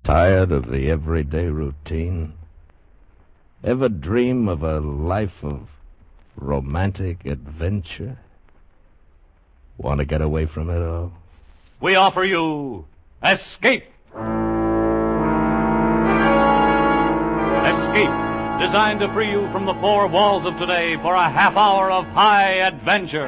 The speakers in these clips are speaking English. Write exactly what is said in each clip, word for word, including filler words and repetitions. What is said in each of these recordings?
Tired of the everyday routine? Ever dream of a life of romantic adventure? Want to get away from it all? We offer you Escape. Escape, designed to free you from the four walls of today for a half hour of high adventure.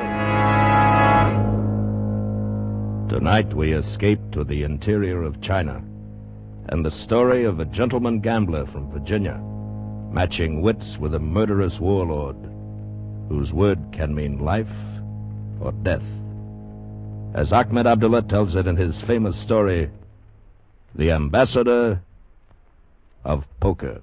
Tonight we escape to the interior of China and the story of a gentleman gambler from Virginia, matching wits with a murderous warlord whose word can mean life or death. As Ahmed Abdullah tells it in his famous story, The Ambassador of Poker.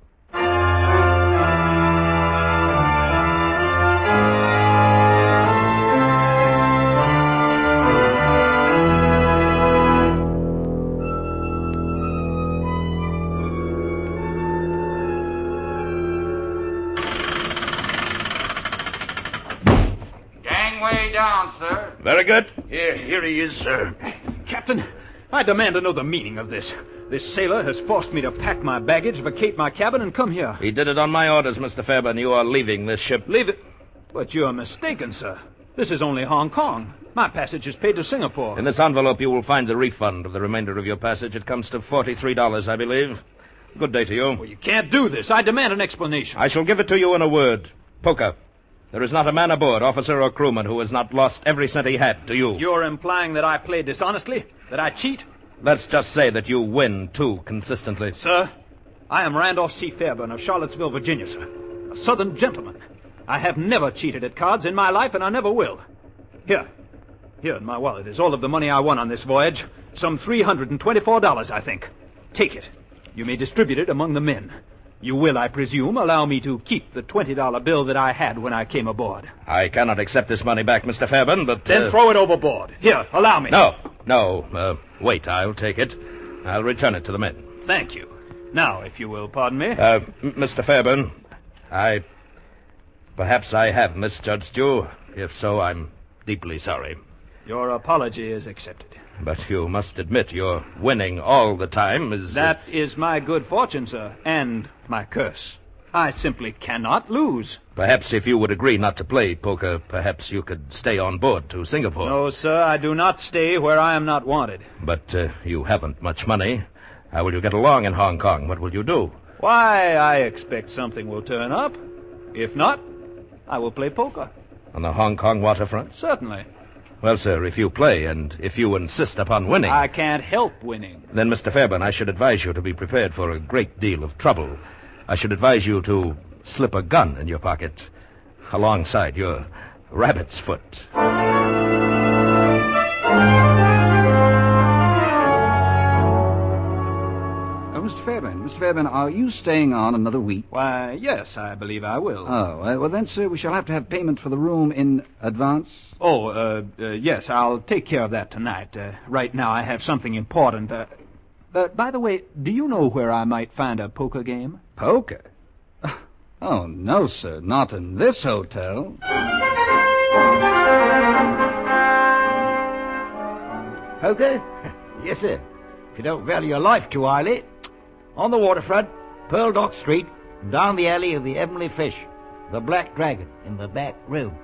Gangway down, sir. Very good. Here, here he is, sir. Captain, I demand to know the meaning of this. This sailor has forced me to pack my baggage, vacate my cabin, and come here. He did it on my orders, Mister Fairbairn. You are leaving this ship. Leave it? But you are mistaken, sir. This is only Hong Kong. My passage is paid to Singapore. In this envelope, you will find the refund of the remainder of your passage. It comes to forty-three dollars, I believe. Good day to you. Well, you can't do this. I demand an explanation. I shall give it to you in a word. Poker. There is not a man aboard, officer or crewman, who has not lost every cent he had to you. You're implying that I play dishonestly? That I cheat? Let's just say that you win, too, consistently. Sir, I am Randolph C. Fairbairn of Charlottesville, Virginia, sir. A Southern gentleman. I have never cheated at cards in my life, and I never will. Here. Here in my wallet is all of the money I won on this voyage. Some three hundred twenty-four dollars, I think. Take it. You may distribute it among the men. You will, I presume, allow me to keep the twenty dollar bill that I had when I came aboard. I cannot accept this money back, Mister Fairbairn, but... Then uh... throw it overboard. Here, allow me. No, no. Uh, wait, I'll take it. I'll return it to the men. Thank you. Now, if you will pardon me. Uh, M- Mister Fairbairn, I... Perhaps I have misjudged you. If so, I'm deeply sorry. Your apology is accepted. But you must admit your winning all the time is... That uh... is my good fortune, sir, and my curse. I simply cannot lose. Perhaps if you would agree not to play poker, perhaps you could stay on board to Singapore. No, sir, I do not stay where I am not wanted. But uh, you haven't much money. How will you get along in Hong Kong? What will you do? Why, I expect something will turn up. If not, I will play poker. On the Hong Kong waterfront? Certainly. Well, sir, if you play and if you insist upon winning... I can't help winning. Then, Mister Fairbairn, I should advise you to be prepared for a great deal of trouble. I should advise you to slip a gun in your pocket alongside your rabbit's foot. Oh, Mister Fairbairn, Mister Fairbairn, are you staying on another week? Why, yes, I believe I will. Oh, uh, well then, sir, we shall have to have payment for the room in advance. Oh, uh, uh yes, I'll take care of that tonight. Uh, right now I have something important. Uh, uh, by the way, do you know where I might find a poker game? Poker? Oh, no, sir, not in this hotel. Poker? Yes, sir. If you don't value your life too highly. On the waterfront, Pearl Dock Street, down the alley of the Heavenly Fish. The Black Dragon in the back room.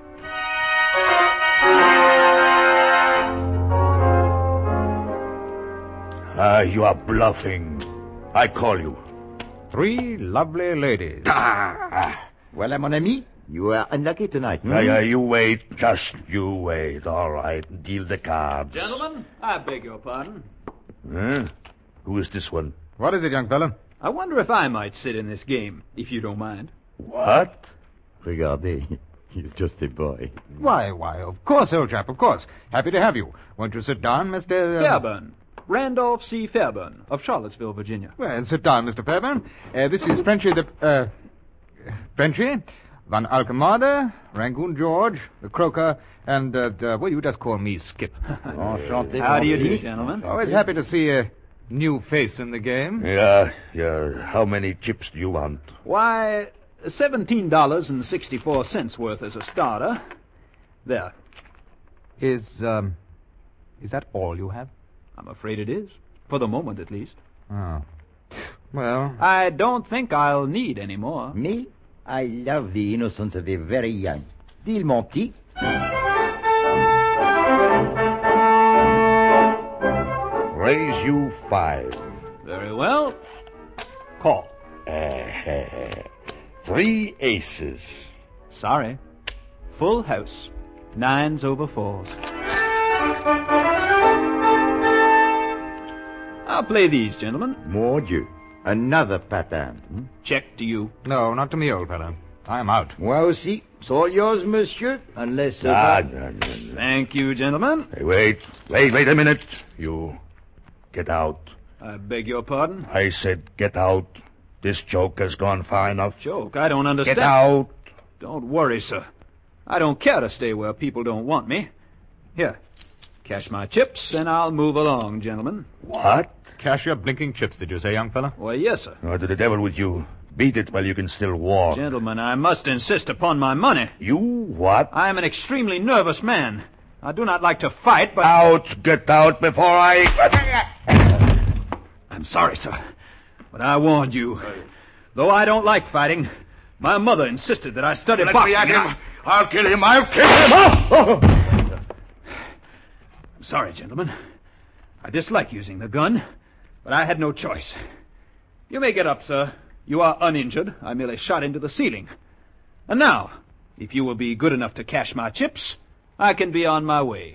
Ah, you are bluffing. I call you. Three lovely ladies. Ah. Well, mon ami, you are unlucky tonight. Hmm? Yeah, yeah, you wait. Just you wait. All right. Deal the cards. Gentlemen, I beg your pardon. Huh? Who is this one? What is it, young fellow? I wonder if I might sit in this game, if you don't mind. What? Regardez, he's just a boy. Why, why, of course, old chap, of course. Happy to have you. Won't you sit down, Mister... Uh... Fairbairn. Randolph C. Fairbairn of Charlottesville, Virginia. Well, sit down, Mister Fairbairn. Uh, this is Frenchy the... Uh, Frenchy, Van Alkemade, Rangoon George, the Croaker, and, uh, uh, well, you just call me Skip. Enchanté. How do you do, gentlemen? Always happy to see a new face in the game. Yeah, yeah. How many chips do you want? Why, seventeen dollars and sixty-four cents worth as a starter. There. Is, um, is that all you have? I'm afraid it is. For the moment, at least. Oh. Well, I don't think I'll need any more. Me, I love the innocence of the very young. Deal, mon petit. Raise you five. Very well. Call. Uh, three aces. Sorry. Full house. Nines over fours. I'll play these, gentlemen. Mon Dieu. Another pattern. Hmm? Check to you. no, not to me, old fellow. I'm out. Moi aussi. It's all yours, monsieur. Unless... Uh, Ah, no, no, no. Thank you, gentlemen. Hey, wait, wait, wait a minute. You get out. I beg your pardon. I said get out. This joke has gone far enough. Joke, I don't understand. Get out. Don't worry, sir. I don't care to stay where people don't want me. Here, cash my chips, and I'll move along, gentlemen. What? Cash your blinking chips, did you say, young fella? Why, yes, sir. Oh, to the devil with you. Beat it while you can still walk. Gentlemen, I must insist upon my money. You what? I am an extremely nervous man. I do not like to fight, but... Out! Get out before I... I'm sorry, sir, but I warned you. Though I don't like fighting, my mother insisted that I study Let boxing. me at and him. I'll kill him. I'll kill him. Oh! I'm sorry, gentlemen. I dislike using the gun, but I had no choice. You may get up, sir. You are uninjured. I merely shot into the ceiling. And now, if you will be good enough to cash my chips, I can be on my way.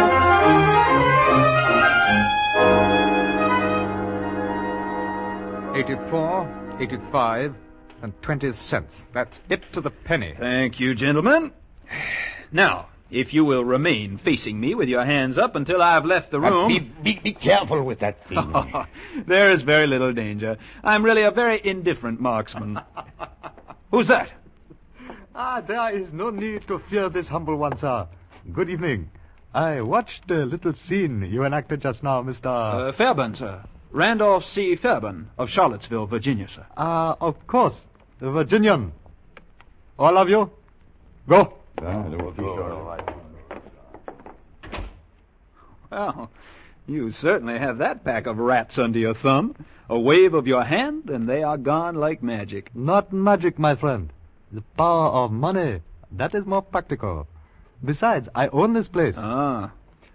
Eighty-four, eighty-five, and twenty cents. That's it to the penny. Thank you, gentlemen. Now, if you will remain facing me with your hands up until I've left the room... Be, be, be careful with that thing. There is very little danger. I'm really a very indifferent marksman. Who's that? Ah, there is no need to fear this humble one, sir. Good evening. I watched the little scene you enacted just now, Mister... Uh, Fairburn, sir. Randolph C. Fairburn of Charlottesville, Virginia, sir. Ah, of course. The Virginian. All of you, go. Well, you certainly have that pack of rats under your thumb. A wave of your hand, and they are gone like magic. Not magic, my friend. The power of money. That is more practical. Besides, I own this place. Ah.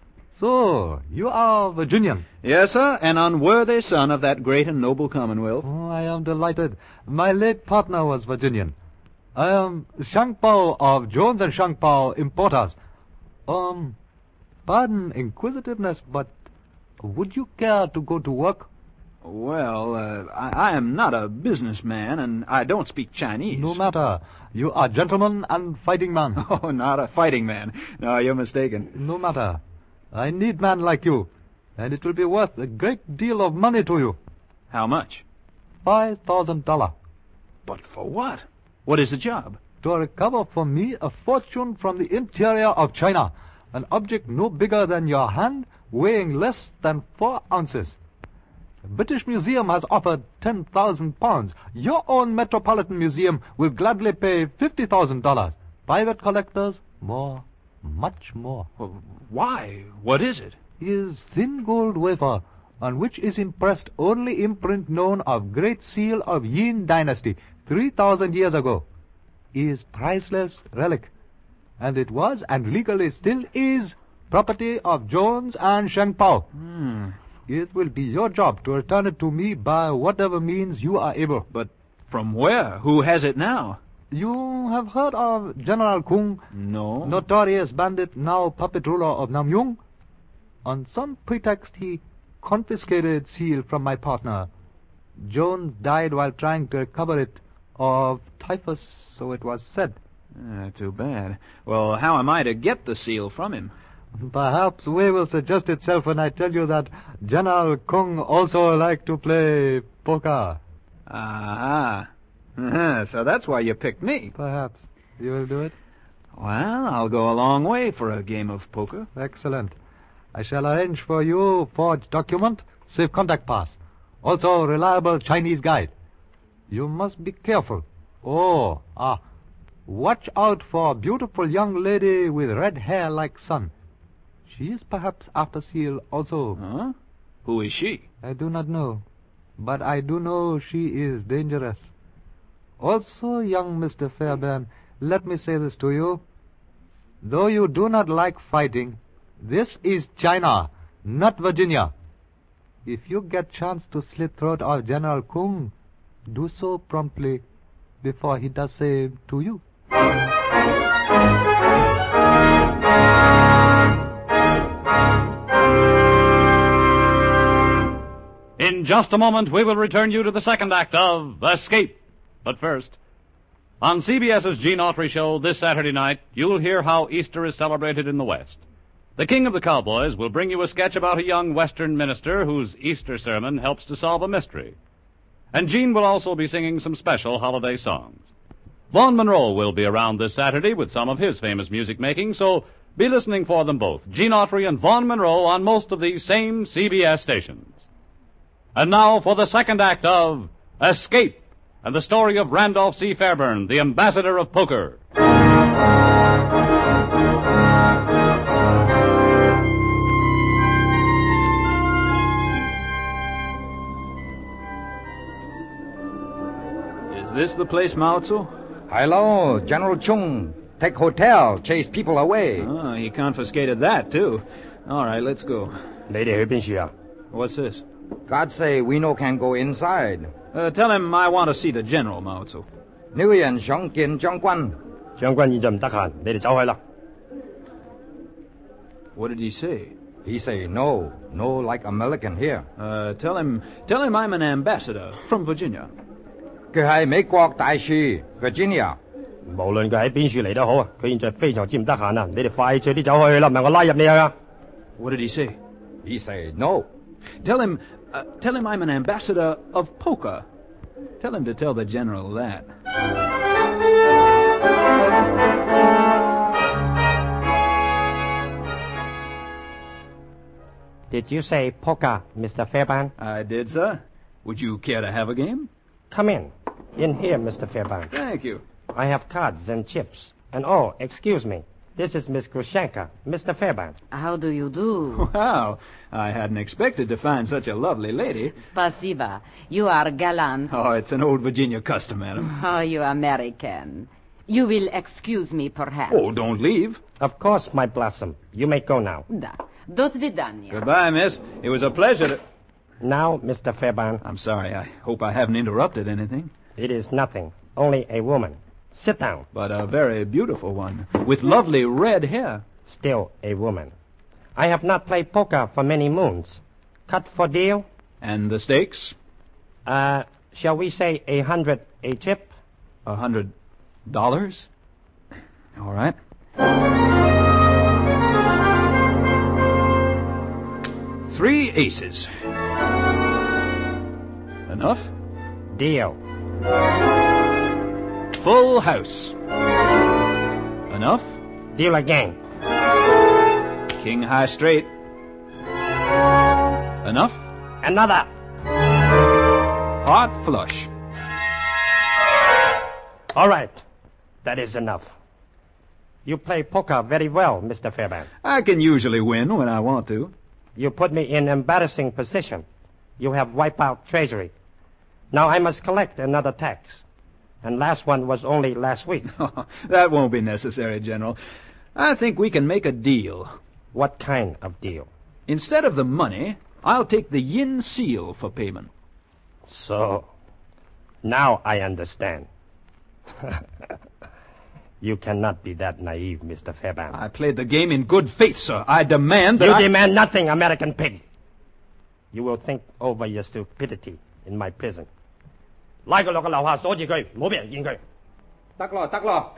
So, you are Virginian. Yes, sir, an unworthy son of that great and noble Commonwealth. Oh, I am delighted. My late partner was Virginian. I am Shangpao of Jones and Shangpao Importers. Um, pardon inquisitiveness, but would you care to go to work? Well, uh, I, I am not a businessman, and I don't speak Chinese. No matter. You are gentleman and fighting man. Oh, not a fighting man. No, you're mistaken. No matter. I need man like you, and it will be worth a great deal of money to you. How much? Five thousand dollars. But for what? What is the job? To recover for me a fortune from the interior of China, an object no bigger than your hand, weighing less than four ounces. The British Museum has offered ten thousand pounds. Your own Metropolitan Museum will gladly pay fifty thousand dollars. Private collectors, more, much more. Well, why? What is it? Is thin gold wafer, on which is impressed only imprint known of Great Seal of Yin Dynasty, three thousand years ago, is priceless relic, and it was, and legally still is, property of Jones and Shangpao. Hmm. It will be your job to return it to me by whatever means you are able. But from where? Who has it now? You have heard of General Kung, No. notorious bandit, now puppet ruler of Namyung? On some pretext, he confiscated seal from my partner. Jones died while trying to recover it of typhus, so it was said. Uh, too bad. Well, how am I to get the seal from him? Perhaps way will suggest itself when I tell you that General Kung also liked to play poker. Ah. Uh-huh. So that's why you picked me. Perhaps. You will do it? Well, I'll go a long way for a game of poker. Excellent. I shall arrange for you forged document, safe contact pass. Also reliable Chinese guide. You must be careful. Oh, ah. Watch out for a beautiful young lady with red hair like sun. She is perhaps after seal also. Huh? Who is she? I do not know. but I do know she is dangerous. Also, young Mister Fairbairn, let me say this to you. Though you do not like fighting, this is China, not Virginia. If you get chance to slit throat of General Kung, do so promptly before he does same to you. In just a moment, we will return you to the second act of Escape. But first, on CBS's Gene Autry Show this Saturday night, you'll hear how Easter is celebrated in the West. The King of the Cowboys will bring you a sketch about a young Western minister whose Easter sermon helps to solve a mystery. And Gene will also be singing some special holiday songs. Vaughn Monroe will be around this Saturday with some of his famous music making, so be listening for them both, Gene Autry and Vaughn Monroe, on most of these same C B S stations. And now for the second act of Escape, and the story of Randolph C. Fairbairn, the ambassador of poker. Is this the place, Mao Tzu? Hello, General Chung. Take hotel, chase people away. Oh, he confiscated that, too. All right, let's go. What's this? God say we no can go inside. Uh, tell him I want to see the general, Mao Tzu. 呢個人想見將軍。 將軍現在唔得閒，你哋走開啦。 What did he say? He say no, no like American here. Uh, tell him, tell him I'm an ambassador from Virginia. 佢係美國大使 Virginia。 無論佢喺邊處嚟都好啊，佢現在非常之唔得閒啊！你哋快脆啲走開啦，唔係我拉入你啊！ What did he say? He say no. Tell him, uh, tell him I'm an ambassador of poker. Tell him to tell the general that. Did you say poker, Mister Fairbairn? I did, sir. Would you care to have a game? Come in. In here, Mister Fairbairn. Thank you. I have cards and chips. And oh, excuse me. This is Miss Grushenka, Mister Fairbairn. How do you do? Wow. I hadn't expected to find such a lovely lady. Spasiba. You are gallant. Oh, it's an old Virginia custom, madam. Oh, you American. You will excuse me, perhaps. Oh, don't leave. Of course, my blossom. You may go now. Da. Do svidaniya. Goodbye, miss. It was a pleasure to... Now, Mister Fairbairn. I'm sorry. I hope I haven't interrupted anything. It is nothing. Only a woman. Sit down. But a very beautiful one, with lovely red hair. Still a woman. I have not played poker for many moons. Cut for deal? And the stakes? Uh, shall we say a hundred a chip? A hundred dollars? All right. Three aces. Enough? Deal. Full house. Enough? Deal again. King high straight. Enough? Another. Heart flush. All right. That is enough. You play poker very well, Mister Fairbairn. I can usually win when I want to. You put me in embarrassing position. You have wiped out Treasury. Now I must collect another tax. And last one was only last week. That won't be necessary, General. I think we can make a deal. What kind of deal? Instead of the money, I'll take the yin seal for payment. So, now I understand. You cannot be that naive, Mister Fairbairn. I played the game in good faith, sir. I demand that You I... demand nothing, American pig. You will think over your stupidity in my prison. 拉佢落個樓下鎖住佢，唔好俾人見佢。 得咯，得咯。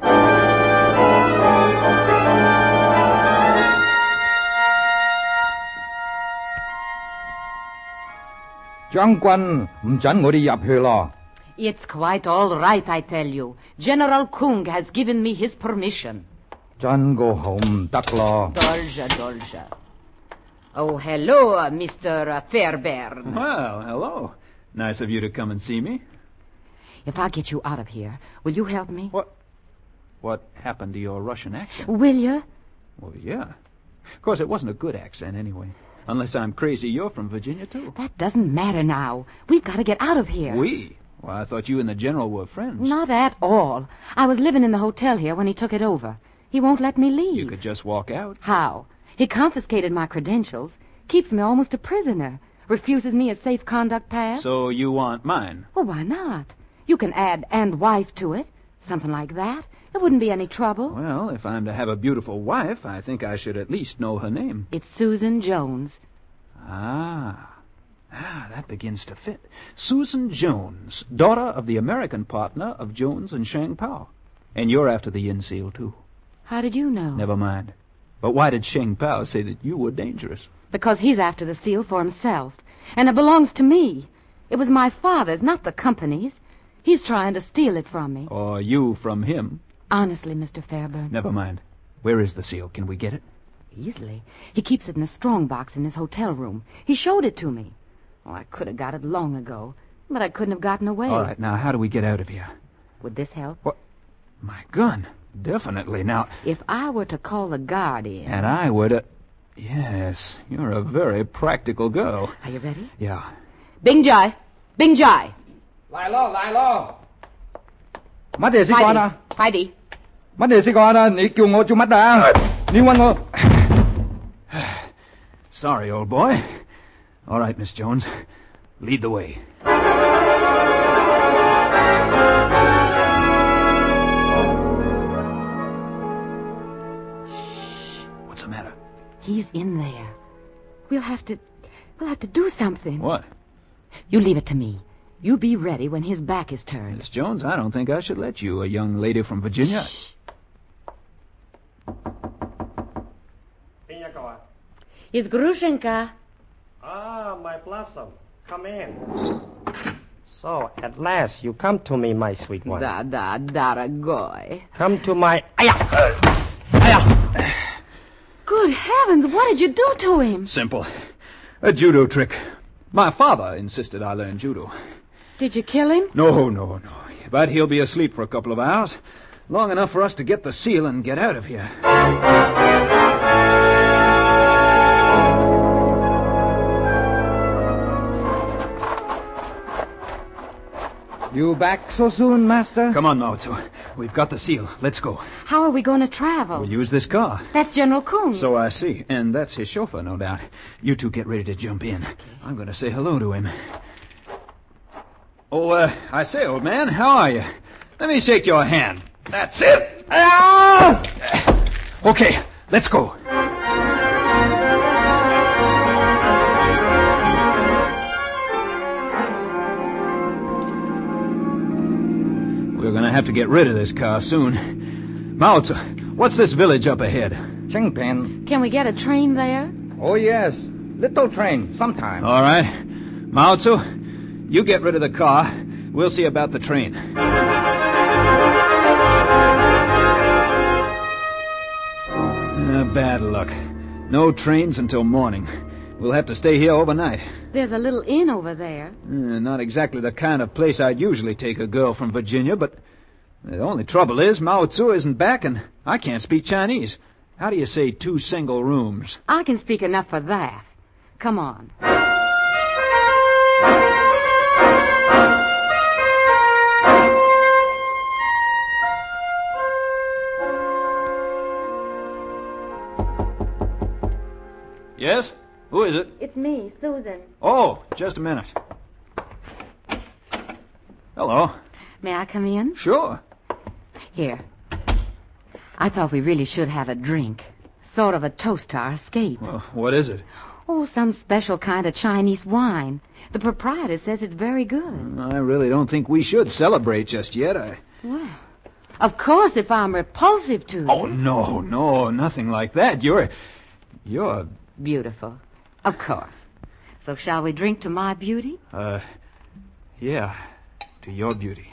將軍唔准我哋入去咯。 It's quite all right, I tell you. General Kung has given me his permission. 真個好唔得咯。 Dolja, dolja. Oh, hello, uh, Mister Fairbairn. Well, hello. Nice of you to come and see me. If I get you out of here, will you help me? What? What happened to your Russian accent? Will you? Well, yeah. Of course, it wasn't a good accent anyway. Unless I'm crazy, you're from Virginia, too. That doesn't matter now. We've got to get out of here. We? Well, I thought you and the General were friends. Not at all. I was living in the hotel here when he took it over. He won't let me leave. You could just walk out. How? He confiscated my credentials, keeps me almost a prisoner, refuses me a safe conduct pass. So you want mine? Well, why not? You can add "and wife" to it. Something like that. It wouldn't be any trouble. Well, if I'm to have a beautiful wife, I think I should at least know her name. It's Susan Jones. Ah. Ah, that begins to fit. Susan Jones, daughter of the American partner of Jones and Shang Pao. And you're after the Yin Seal, too. How did you know? Never mind. But why did Shang Pao say that you were dangerous? Because he's after the seal for himself. And it belongs to me. It was my father's, not the company's. He's trying to steal it from me. Or you from him. Honestly, Mister Fairburn. Never mind. Where is the seal? Can we get it? Easily. He keeps it in a strong box in his hotel room. He showed it to me. Oh, I could have got it long ago, but I couldn't have gotten away. All right, now how do we get out of here? Would this help? What? My gun. Definitely. Now... If I were to call the guard in... And I were to... Yes, you're a very practical girl. Are you ready? Yeah. Bing Jai! Bing Jai! 嚟咯，嚟咯！乜嘢事幹啊？ 快啲！ 乜嘢事幹啊？你叫我做乜啊？你搵我。 Sorry, old boy. All right, Miss Jones. Lead the way. What's the matter? He's in there. We'll have to... We'll have to do something. What? You leave it to me. You be ready when his back is turned. Miss Jones, I don't think I should let you, a young lady from Virginia. Shh. Is Grushenka? Ah, my blossom. Come in. So, at last, you come to me, my sweet one. Da, da, daragoy. Come to my... Aya! Aya! Good heavens, what did you do to him? Simple. A judo trick. My father insisted I learn judo. Did you kill him? No, no, no. But he'll be asleep for a couple of hours. Long enough for us to get the seal and get out of here. You back so soon, Master? Come on, Mao Tzu. We've got the seal. Let's go. How are we going to travel? We'll use this car. That's General Kung. So I see. And that's his chauffeur, no doubt. You two get ready to jump in. Okay. I'm going to say hello to him. Oh, uh, I say, old man, how are you? Let me shake your hand. That's it. Ah! Okay, let's go. We're going to have to get rid of this car soon. Mao Tzu, what's this village up ahead? Chengpen. Can we get a train there? Oh, yes. Little train, sometime. All right. Mao Tzu, you get rid of the car. We'll see about the train. Uh, bad luck. No trains until morning. We'll have to stay here overnight. There's a little inn over there. Uh, not exactly the kind of place I'd usually take a girl from Virginia, but the only trouble is Mao Tzu isn't back and I can't speak Chinese. How do you say two single rooms? I can speak enough for that. Come on. Yes? Who is it? It's me, Susan. Oh, just a minute. Hello. May I come in? Sure. Here. I thought we really should have a drink. Sort of a toast to our escape. Well, what is it? Oh, some special kind of Chinese wine. The proprietor says it's very good. I really don't think we should celebrate just yet. I... Well, of course, if I'm repulsive to you. Oh, no, no, nothing like that. You're... You're... Beautiful. Of course. So shall we drink to my beauty? Uh, yeah, to your beauty.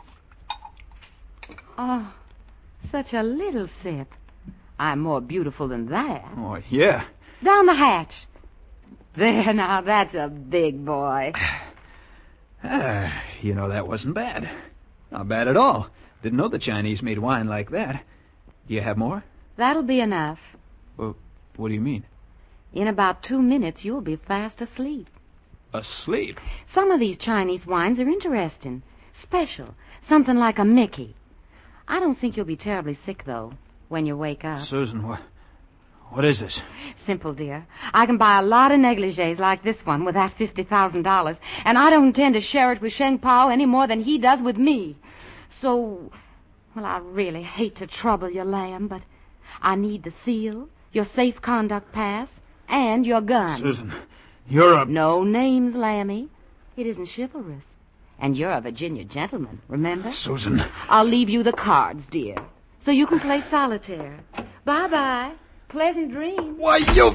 Oh, such a little sip. I'm more beautiful than that. Oh, yeah. Down the hatch. There, now, that's a big boy. Uh, you know, that wasn't bad. Not bad at all. Didn't know the Chinese made wine like that. Do you have more? That'll be enough. Well, what do you mean? In about two minutes, you'll be fast asleep. Asleep? Some of these Chinese wines are interesting. Special. Something like a Mickey. I don't think you'll be terribly sick, though, when you wake up. Susan, what, what is this? Simple, dear. I can buy a lot of negligees like this one with that fifty thousand dollars, and I don't intend to share it with Sheng Pao any more than he does with me. So, well, I really hate to trouble you, Lamb, but I need the seal, your safe conduct pass, and your gun. Susan, you're a... No names, Lammy. It isn't chivalrous. And you're a Virginia gentleman, remember? Susan. I'll leave you the cards, dear, so you can play solitaire. Bye-bye. Pleasant dreams. Why, you...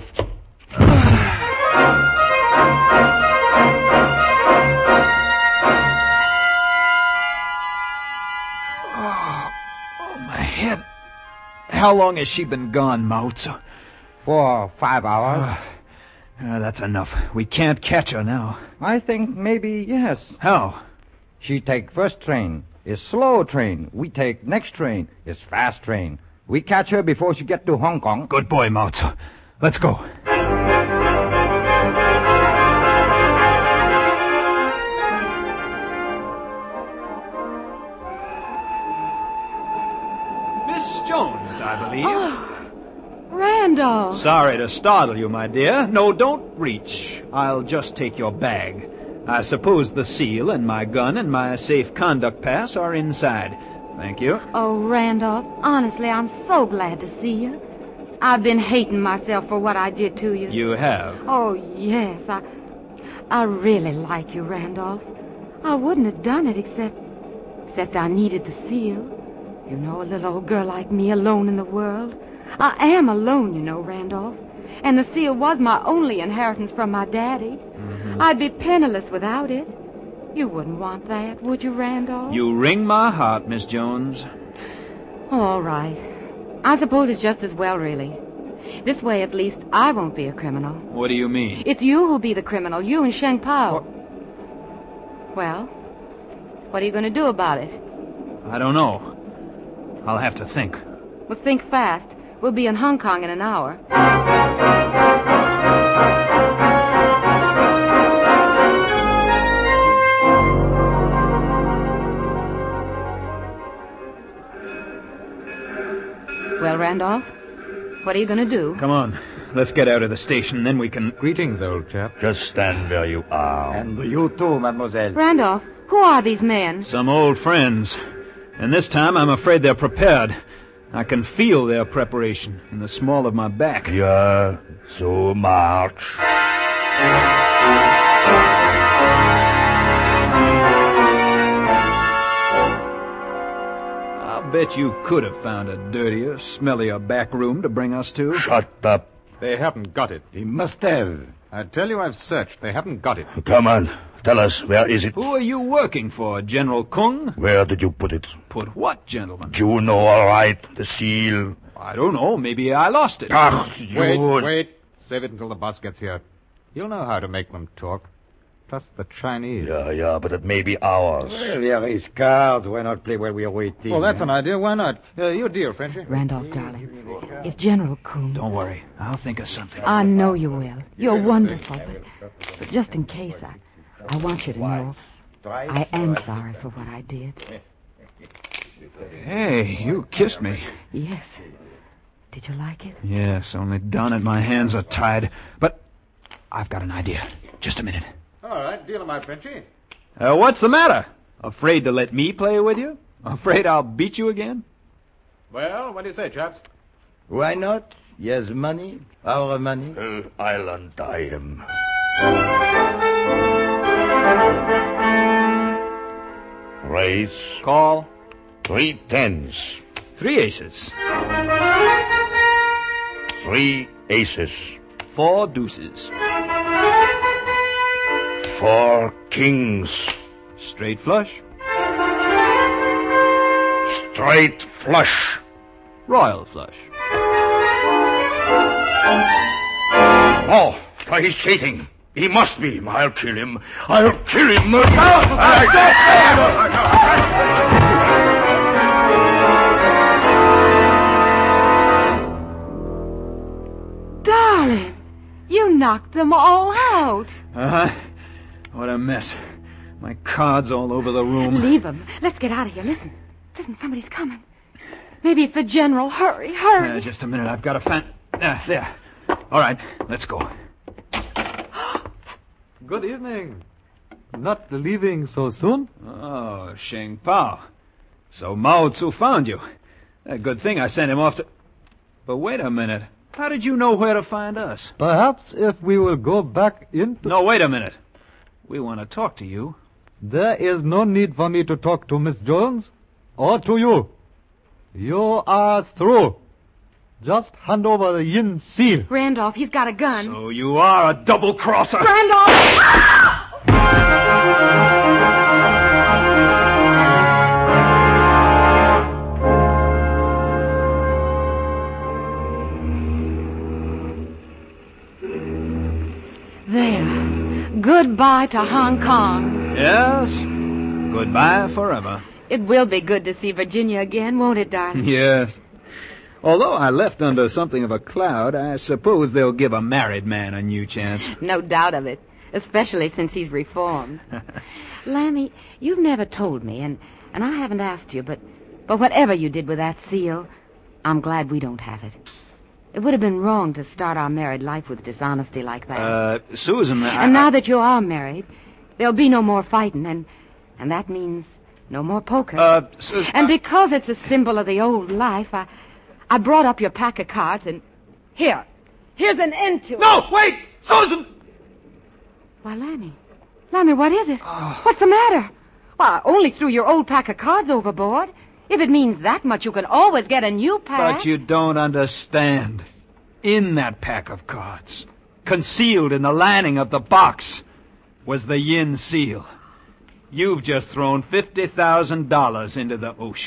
oh, oh, my head. How long has she been gone, Mao Tzu? For five hours. Uh, that's enough. We can't catch her now. I think maybe yes. How? She take first train. Is slow train. We take next train. Is fast train. We catch her before she get to Hong Kong. Good boy, Mao Tzu. Let's go. Miss Jones, I believe. Oh, Randolph. Sorry to startle you, my dear. No, don't reach. I'll just take your bag. I suppose the seal and my gun and my safe conduct pass are inside. Thank you. Oh, Randolph, honestly, I'm so glad to see you. I've been hating myself for what I did to you. You have? Oh, yes. I, I really like you, Randolph. I wouldn't have done it except... except I needed the seal. You know, a little old girl like me alone in the world. I am alone, you know, Randolph. And the seal was my only inheritance from my daddy. Mm-hmm. I'd be penniless without it. You wouldn't want that, would you, Randolph? You wring my heart, Miss Jones. All right. I suppose it's just as well, really. This way, at least, I won't be a criminal. What do you mean? It's you who'll be the criminal, you and Sheng Pao. What? Well, what are you going to do about it? I don't know. I'll have to think. Well, think fast. We'll be in Hong Kong in an hour. Well, Randolph, what are you going to do? Come on. Let's get out of the station, then we can... Greetings, old chap. Just stand where you are. And you too, mademoiselle. Randolph, who are these men? Some old friends. And this time I'm afraid they're prepared. I can feel their preparation in the small of my back. Yeah, so march. I'll bet you could have found a dirtier, smellier back room to bring us to. Shut up. They haven't got it. They must have. I tell you I've searched. They haven't got it. Come on. Tell us, where is it? Who are you working for, General Kung? Where did you put it? Put what, gentlemen? You know all right, the seal. I don't know. Maybe I lost it. Ah, you... Wait, wait. Save it until the boss gets here. He'll know how to make them talk. Trust the Chinese. Yeah, yeah, but it may be ours. Well, there is cards. Why not play while we are waiting? Well, that's an idea. Why not? Uh, you deal, Frenchy. Randolph, darling, if General Kung... Don't worry. I'll think of something. I know you will. You're wonderful, but, but just in case, I, I want you to know I am sorry for what I did. Hey, you kissed me. Yes. Did you like it? Yes, only darn it, my hands are tied. But I've got an idea. Just a minute. All right, deal him out, Frenchy. Uh, what's the matter? Afraid to let me play with you? Afraid I'll beat you again? Well, what do you say, chaps? Why not? Yes, money. Our money. Uh, I'll untie him. Raise. Call. Three tens. Three aces. Three aces. Four deuces. Four kings. Straight flush. Straight flush. Royal flush. Oh, he's cheating. He must be. I'll kill him. I'll kill him. Darling, knocked them all out. Uh-huh. What a mess. My cards all over the room. Leave them. Let's get out of here. Listen. Listen, somebody's coming. Maybe it's the general. Hurry, hurry. Uh, just a minute. I've got to find... Uh, there. All right. Let's go. Good evening. Not leaving so soon? Oh, Sheng Pao. So Mao Tzu found you. A good thing I sent him off to... But wait a minute. How did you know where to find us? Perhaps if we will go back into... No, wait a minute. We want to talk to you. There is no need for me to talk to Miss Jones or to you. You are through. Just hand over the yin seal. Randolph, he's got a gun. So you are a double-crosser. Randolph! There. Goodbye to Hong Kong. Yes. Goodbye forever. It will be good to see Virginia again, won't it, darling? Yes. Although I left under something of a cloud, I suppose they'll give a married man a new chance. No doubt of it, especially since he's reformed. Lammy, you've never told me, and, and I haven't asked you, but, but whatever you did with that seal, I'm glad we don't have it. It would have been wrong to start our married life with dishonesty like that. Uh, Susan... I, and now that you are married, there'll be no more fighting, and, and that means no more poker. Uh, Susan... And because it's a symbol of the old life, I... I brought up your pack of cards, and here, here's an end to it. No, wait! Susan! Why, Lammy, Lammy, what is it? Oh. What's the matter? Well, I only threw your old pack of cards overboard. If it means that much, you can always get a new pack. But you don't understand. In that pack of cards, concealed in the lining of the box, was the yin seal. You've just thrown fifty thousand dollars into the ocean.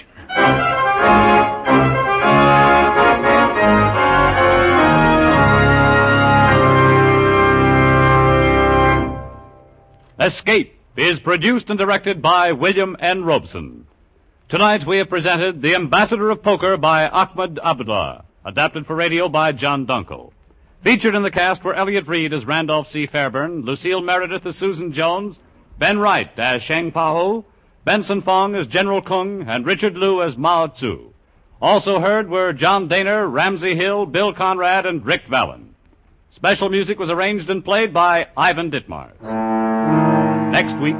Escape is produced and directed by William N. Robeson. Tonight we have presented The Ambassador of Poker by Ahmed Abdullah, adapted for radio by John Dunkel. Featured in the cast were Elliot Reed as Randolph C. Fairburn, Lucille Meredith as Susan Jones, Ben Wright as Sheng Pao, Benson Fong as General Kung, and Richard Liu as Mao Tzu. Also heard were John Daner, Ramsey Hill, Bill Conrad, and Rick Vallon. Special music was arranged and played by Ivan Ditmars. Next week...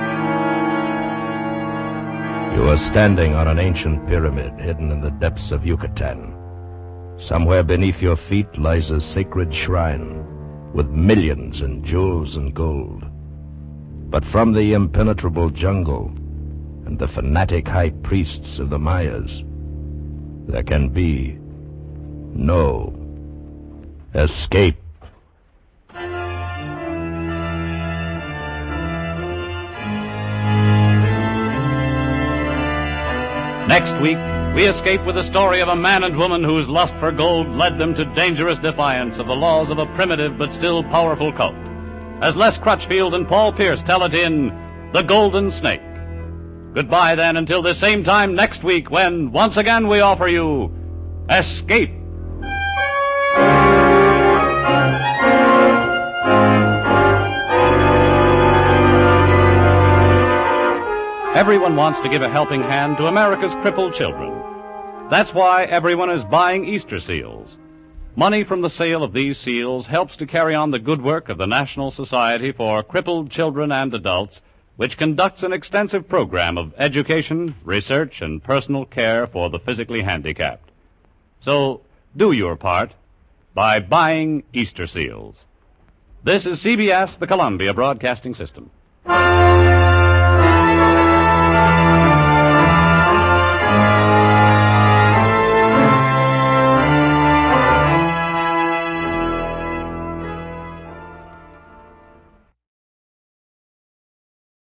You are standing on an ancient pyramid hidden in the depths of Yucatan. Somewhere beneath your feet lies a sacred shrine with millions in jewels and gold. But from the impenetrable jungle and the fanatic high priests of the Mayas, there can be no escape. Next week, we escape with the story of a man and woman whose lust for gold led them to dangerous defiance of the laws of a primitive but still powerful cult. As Les Crutchfield and Paul Pierce tell it in The Golden Snake. Goodbye, then, until this same time next week when, once again, we offer you Escape. Everyone wants to give a helping hand to America's crippled children. That's why everyone is buying Easter seals. Money from the sale of these seals helps to carry on the good work of the National Society for Crippled Children and Adults, which conducts an extensive program of education, research, and personal care for the physically handicapped. So, do your part by buying Easter seals. This is C B S, the Columbia Broadcasting System.